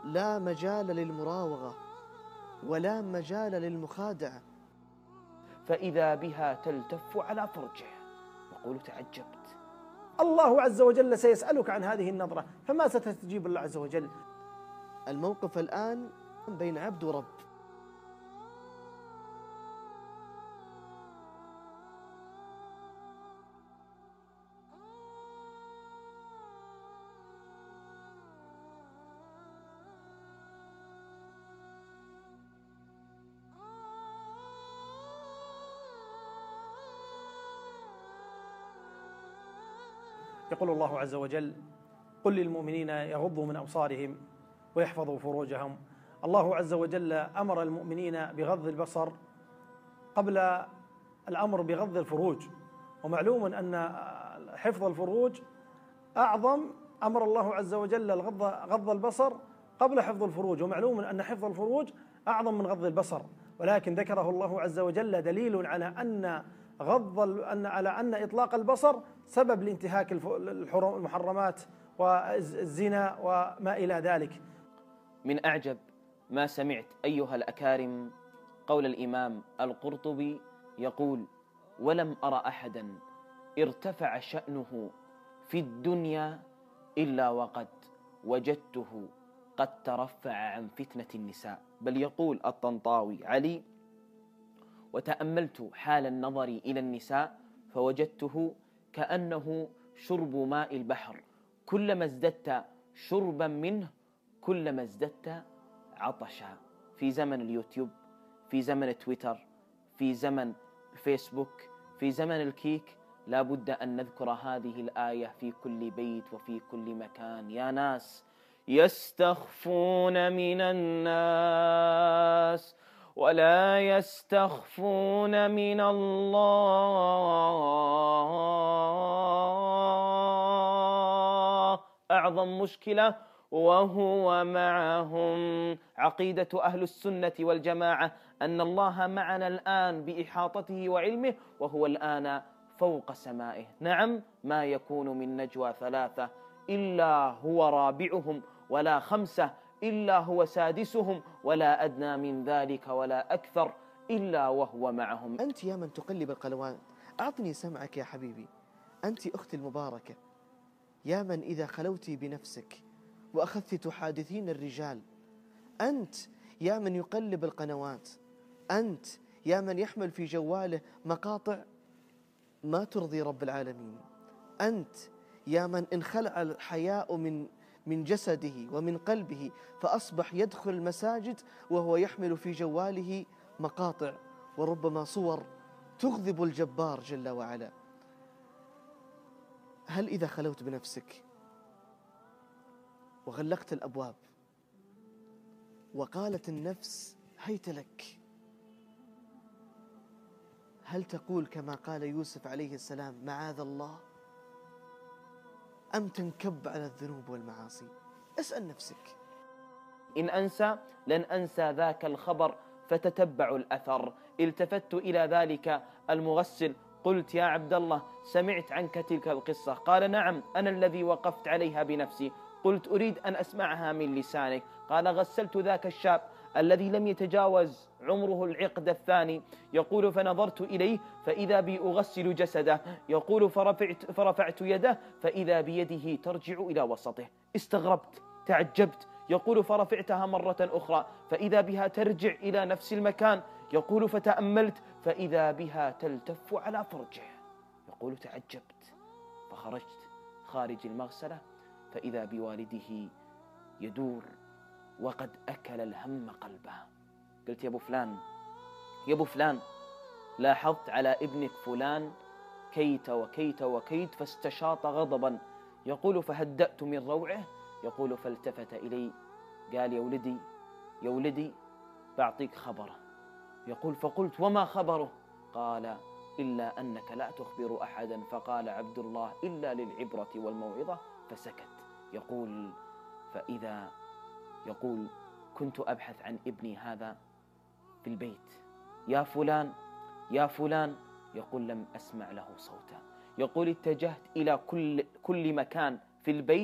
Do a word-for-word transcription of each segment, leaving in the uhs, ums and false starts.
لا مجال للمراوغة ولا مجال للمخادعة. فإذا بها تلتف على فرجه. يقول تعجبت. الله عز وجل سيسألك عن هذه النظرة، فما ستستجيب الله عز وجل؟ الموقف الآن بين عبد ورب. يقول الله عز وجل: قل للمؤمنين يغضوا من أبصارهم ويحفظوا فروجهم. الله عز وجل أمر المؤمنين بغض البصر قبل الأمر بغض الفروج، ومعلوم أن حفظ الفروج أعظم. أمر الله عز وجل الغض غض البصر قبل حفظ الفروج، ومعلوم أن حفظ الفروج أعظم من غض البصر، ولكن ذكره الله عز وجل دليل على أن غض أن على أن إطلاق البصر سبب لانتهاك المحرمات والزنا وما إلى ذلك. من أعجب ما سمعت أيها الأكارم قول الإمام القرطبي يقول: ولم أرى أحدا ارتفع شأنه في الدنيا إلا وقد وجدته قد ترفع عن فتنة النساء. بل يقول الطنطاوي علي: وتأملت حال النظر إلى النساء فوجدته كأنه شرب ماء البحر، كلما ازددت شربا منه كلما ازددت عطشا. في زمن اليوتيوب، في زمن تويتر، في زمن فيسبوك، في زمن الكيك، لا بد أن نذكر هذه الآية في كل بيت وفي كل مكان. يا ناس يستخفون من الناس ولا يستخفون من الله. أعظم مشكلة وهو معهم. عقيدة أهل السنة والجماعة أن الله معنا الآن بإحاطته وعلمه، وهو الآن فوق سمائه. نعم، ما يكون من نجوى ثلاثة إلا هو رابعهم، ولا خمسة إلا هو سادسهم، ولا أدنى من ذلك ولا أكثر إلا وهو معهم. أنت يا من تقلب القلوات، أعطني سمعك يا حبيبي. أنت أختي المباركة، يا من إذا خلوت بنفسك وأخذت تحادثين الرجال. أنت يا من يقلب القنوات. أنت يا من يحمل في جواله مقاطع ما ترضي رب العالمين. أنت يا من انخلع الحياء من من جسده ومن قلبه، فأصبح يدخل المساجد وهو يحمل في جواله مقاطع وربما صور تغضب الجبار جل وعلا. هل إذا خلوت بنفسك وغلقت الأبواب وقالت النفس هيت لك، هل تقول كما قال يوسف عليه السلام معاذ الله، أم تنكب على الذنوب والمعاصي؟ اسأل نفسك. إن أنسى لن أنسى ذاك الخبر فتتبع الأثر. التفت إلى ذلك المغسل قلت: يا عبد الله، سمعت عنك تلك القصة؟ قال: نعم، أنا الذي وقفت عليها بنفسي. قلت: أريد أن أسمعها من لسانك. قال: غسلت ذاك الشاب الذي لم يتجاوز عمره العقد الثاني. يقول: فنظرت إليه فإذا بي أغسل جسده. يقول: فرفعت, فرفعت يده فإذا بيده ترجع إلى وسطه. استغربت، تعجبت. يقول: فرفعتها مرة أخرى فإذا بها ترجع إلى نفس المكان. يقول: فتأملت فإذا بها تلتف على فرجه. يقول: تعجبت، فخرجت خارج المغسلة فإذا بوالده يدور وقد أكل الهم قلبه. قلت: يا أبو فلان، يا أبو فلان، لاحظت على ابنك فلان كيت وكيت وكيت، فاستشاط غضبا. يقول: فهدأت من روعه. يقول: فالتفت إلي قال: يا ولدي، يا ولدي، بعطيك خبره. يقول: فقلت: وما خبره؟ قال: إلا أنك لا تخبر أحدا. فقال عبد الله: إلا للعبرة والموعظة. فسكت. يقول: فإذا يقول: كنت أبحث عن ابني هذا في البيت، يا فلان، يا فلان. يقول: لم أسمع له صوتا. يقول: اتجهت إلى كل, كل مكان في البيت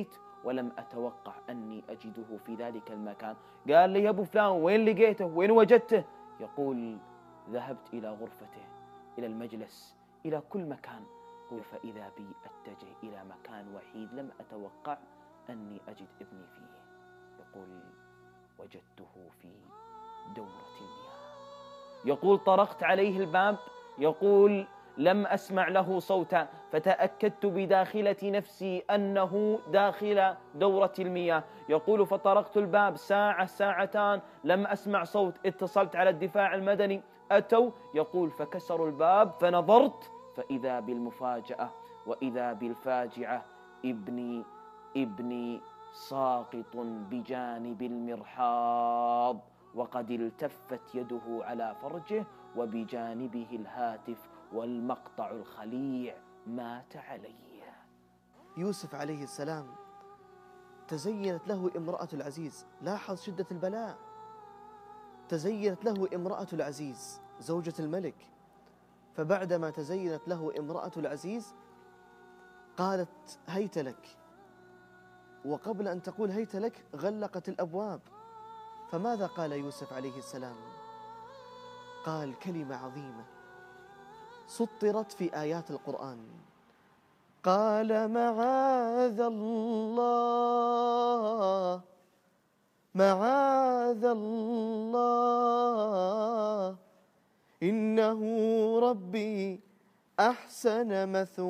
ولم أتوقع أني أجده في ذلك المكان. قال لي: يا أبو فلان وين لقيته؟ وين وجدته؟ يقول: ذهبت إلى غرفته، إلى المجلس، إلى كل مكان. قل: فإذا بي أتجه إلى مكان وحيد لم أتوقع أني أجد ابني فيه. يقول: وجدته في دورة المياه. يقول: طرقت عليه الباب. يقول: لم أسمع له صوتا، فتأكدت بداخلة نفسي أنه داخل دورة المياه. يقول: فطرقت الباب ساعة ساعتان لم أسمع صوت. اتصلت على الدفاع المدني، أتوا. يقول: فكسروا الباب، فنظرت فإذا بالمفاجأة وإذا بالفاجعة، ابني ابني ساقط بجانب المرحاض، وقد التفت يده على فرجه، وبجانبه الهاتف والمقطع الخليع، مات عليه. يوسف عليه السلام تزينت له امرأة العزيز. لاحظ شدة البلاء. تزينت له امرأة العزيز زوجة الملك، فبعدما تزينت له امرأة العزيز قالت: هيت لك. وقبل أن تقول هيت لك غلقت الأبواب. فماذا قال يوسف عليه السلام؟ قال كلمة عظيمة سطرت في آيات القرآن. قال: معاذ الله معاذ الله إنه ربي أحسن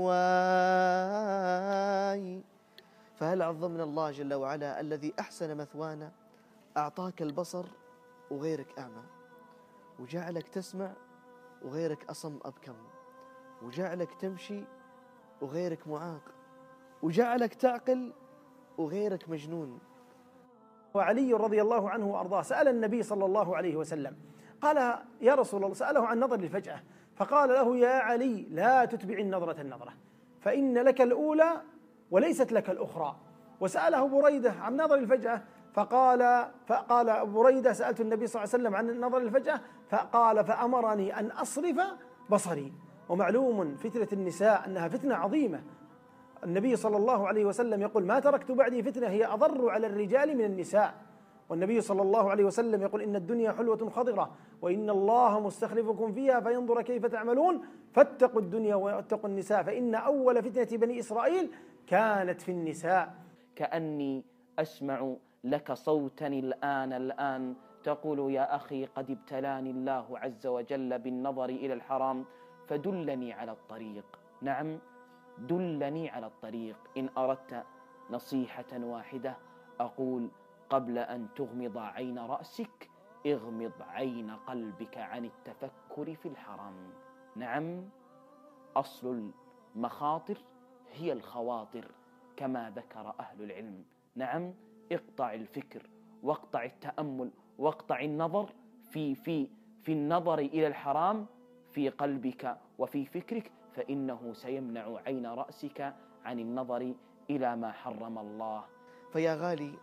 مثواي. فهل عظمنا الله جل وعلا الذي أحسن مثوانا؟ أعطاك البصر وغيرك أعمى، وجعلك تسمع وغيرك أصم أبكم، وجعلك تمشي وغيرك معاق، وجعلك تعقل وغيرك مجنون. وعلي رضي الله عنه وأرضاه سأل النبي صلى الله عليه وسلم، قال: يا رسول الله، سأله عن نظر الفجأة، فقال له: يا علي، لا تتبع النظرة النظرة، فإن لك الأولى وليست لك الأخرى. وسأله بريدة عن نظر الفجأة، فقال فقال بريدة: سألت النبي صلى الله عليه وسلم عن النظر الفجأة، فقال: فأمرني أن أصرف بصري. ومعلوم فتنة النساء أنها فتنة عظيمة. النبي صلى الله عليه وسلم يقول: ما تركت بعدي فتنة هي أضر على الرجال من النساء. والنبي صلى الله عليه وسلم يقول: إن الدنيا حلوة خضرة، وإن الله مستخلفكم فيها فينظر كيف تعملون، فاتقوا الدنيا واتقوا النساء، فإن أول فتنة بني إسرائيل كانت في النساء. كأني أسمع لك صوتا الآن الآن تقول: يا أخي، قد ابتلاني الله عز وجل بالنظر إلى الحرام، فدلني على الطريق. نعم، دلني على الطريق. إن أردت نصيحة واحدة أقول: قبل أن تغمض عين رأسك اغمض عين قلبك عن التفكر في الحرام. نعم، أصل المخاطر هي الخواطر كما ذكر أهل العلم. نعم، اقطع الفكر واقطع التأمل واقطع النظر في في في النظر إلى الحرام في قلبك وفي فكرك، فإنه سيمنع عين رأسك عن النظر إلى ما حرم الله. فيا غالي،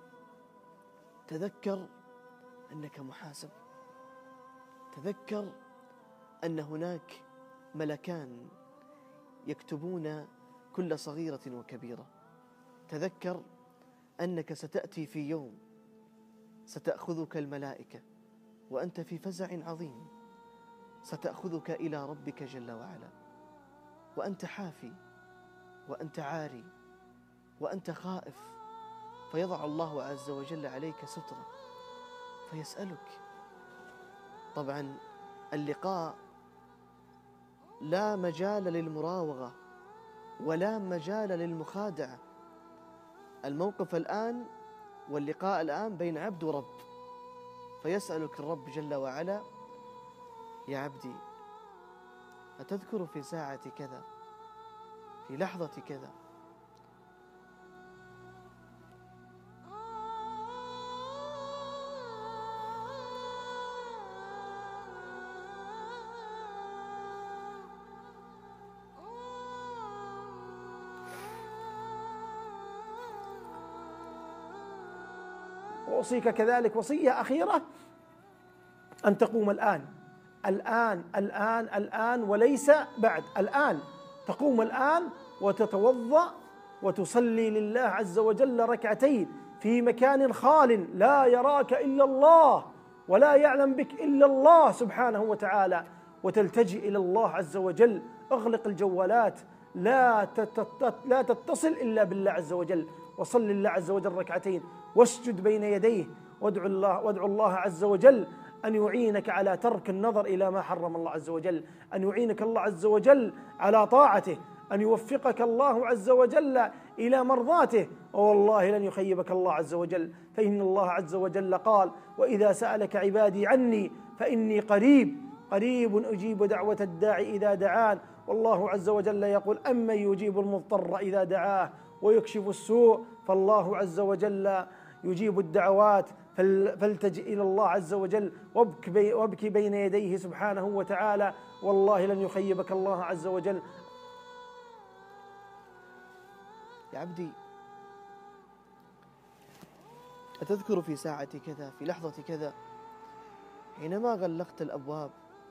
تذكر أنك محاسب. تذكر أن هناك ملكان يكتبون كل صغيرة وكبيرة. تذكر أنك ستأتي في يوم ستأخذك الملائكة وأنت في فزع عظيم، ستأخذك إلى ربك جل وعلا وأنت حافي وأنت عاري وأنت خائف، فيضع الله عز وجل عليك سترة فيسألك. طبعا اللقاء لا مجال للمراوغة ولا مجال للمخادعة. الموقف الآن واللقاء الآن بين عبد ورب، فيسألك الرب جل وعلا: يا عبدي، أتذكر في ساعة كذا، في لحظة كذا؟ وأوصيك كذلك وصية أخيرة: أن تقوم الآن الآن الآن الآن وليس بعد. الآن تقوم الآن وتتوضأ وتصلي لله عز وجل ركعتين في مكان خال لا يراك إلا الله ولا يعلم بك إلا الله سبحانه وتعالى، وتلتجئ إلى الله عز وجل. اغلق الجوالات، لا لا تتصل إلا بالله عز وجل، وصل لله عز وجل ركعتين، واسجد بين يديه، وادعو الله وادعو الله عز وجل أن يعينك على ترك النظر إلى ما حرم الله عز وجل، أن يعينك الله عز وجل على طاعته، أن يوفقك الله عز وجل إلى مرضاته، والله لن يخيبك الله عز وجل، فإن الله عز وجل قال: وإذا سألك عبادي عني فإني قريب قريب أجيب دعوة الداعي إذا دعان. والله عز وجل يقول: أمن يجيب المضطر إذا دعاه ويكشف السوء، فالله عز وجل يجيب الدعوات، فالتجئ إلى الله عز وجل وابكي بين يديه سبحانه وتعالى، والله لن يخيبك الله عز وجل. يا عبدي، أتذكر في ساعة كذا، في لحظة كذا، حينما غلقت الأبواب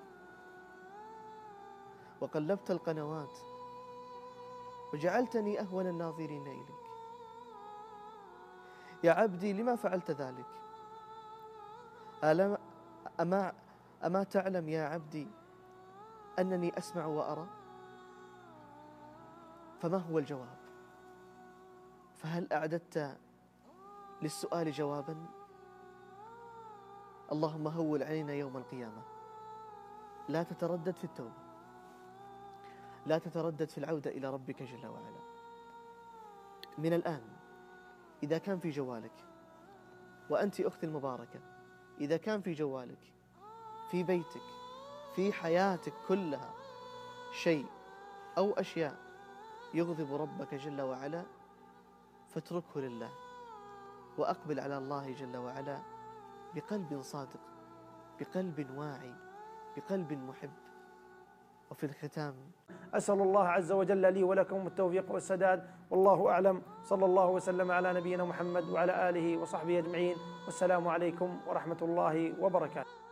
وقلبت القنوات وجعلتني أهون الناظرين إليك؟ يا عبدي، لما فعلت ذلك؟ ألم أما, أما تعلم يا عبدي أنني أسمع وأرى؟ فما هو الجواب؟ فهل أعددت للسؤال جوابا؟ اللهم هول علينا يوم القيامة. لا تتردد في التوبة، لا تتردد في العودة إلى ربك جل وعلا. من الآن إذا كان في جوالك، وأنت أختي المباركة، إذا كان في جوالك، في بيتك، في حياتك كلها شيء أو أشياء يغضب ربك جل وعلا، فاتركه لله، وأقبل على الله جل وعلا بقلب صادق، بقلب واعي، بقلب محب. وفي الختام أسأل الله عز وجل لي ولكم التوفيق والسداد، والله أعلم. صلى الله وسلم على نبينا محمد وعلى آله وصحبه أجمعين، والسلام عليكم ورحمة الله وبركاته.